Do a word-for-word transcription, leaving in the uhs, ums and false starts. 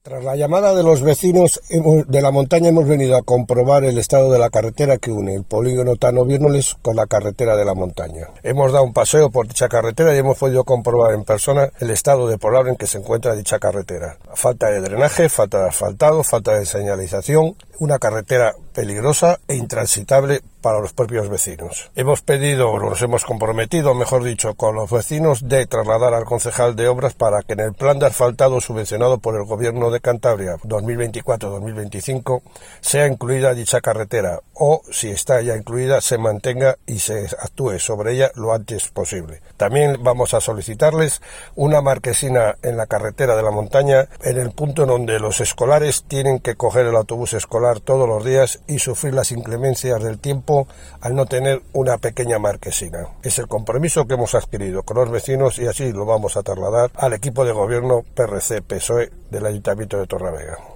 Tras la llamada de los vecinos hemos, de la montaña hemos venido a comprobar el estado de la carretera que une el polígono Tano-Viérnoles con la carretera de la montaña. Hemos dado un paseo por dicha carretera y hemos podido comprobar en persona el estado deplorable en que se encuentra dicha carretera. Falta de drenaje, falta de asfaltado, falta de señalización, una carretera peligrosa e intransitable para los propios vecinos. Hemos pedido, nos hemos comprometido, mejor dicho, con los vecinos de trasladar al concejal de obras para que en el plan de asfaltado subvencionado por el gobierno de Cantabria dos mil veinticuatro dos mil veinticinco sea incluida dicha carretera o, si está ya incluida, se mantenga y se actúe sobre ella lo antes posible. También vamos a solicitarles una marquesina en la carretera de la montaña en el punto en donde los escolares tienen que coger el autobús escolar todos los días y sufrir las inclemencias del tiempo al no tener una pequeña marquesina. Es el compromiso que hemos adquirido con los vecinos y así lo vamos a trasladar al equipo de gobierno P R C P S O E del Ayuntamiento de Torrelavega.